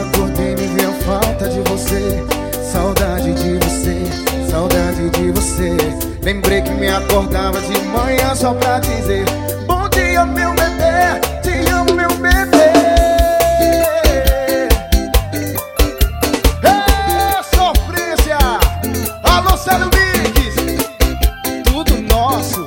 acordei, me veio a falta de você. Saudade de você, saudade de você. Lembrei que me acordava de manhã só pra dizer: bom dia, meu bebê, te amo, meu bebê. É sofrência! Alô, Célio Mix, tudo nosso.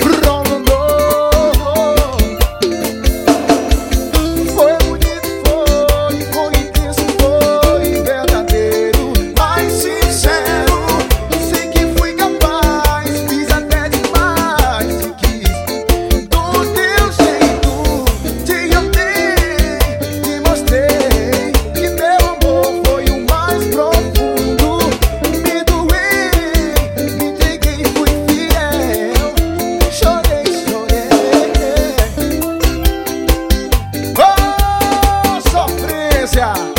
Foi bonito, foi intenso, foi verdadeiro, mas sincero. Sei que fui capaz, fiz até demais. Te quis do teu jeito, te amei, te mostrei que meu amor foi o mais profundo. Me doei, me entreguei, fui fiel. Chorei, chorei. Oh, sofrência!